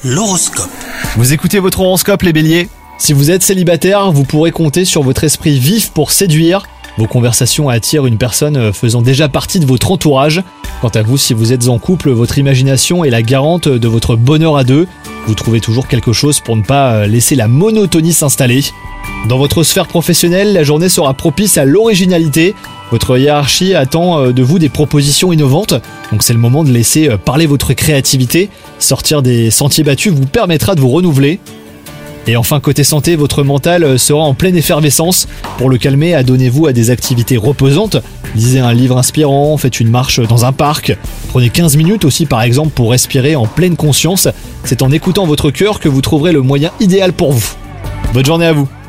L'horoscope. Vous écoutez votre horoscope les béliers ? Si vous êtes célibataire, vous pourrez compter sur votre esprit vif pour séduire. Vos conversations attirent une personne faisant déjà partie de votre entourage. Quant à vous, si vous êtes en couple, votre imagination est la garante de votre bonheur à deux. Vous trouvez toujours quelque chose pour ne pas laisser la monotonie s'installer. Dans votre sphère professionnelle, la journée sera propice à l'originalité. Votre hiérarchie attend de vous des propositions innovantes, donc c'est le moment de laisser parler votre créativité. Sortir des sentiers battus vous permettra de vous renouveler. Et enfin, côté santé, votre mental sera en pleine effervescence. Pour le calmer, adonnez-vous à des activités reposantes. Lisez un livre inspirant, faites une marche dans un parc. Prenez 15 minutes aussi par exemple pour respirer en pleine conscience. C'est en écoutant votre cœur que vous trouverez le moyen idéal pour vous. Bonne journée à vous.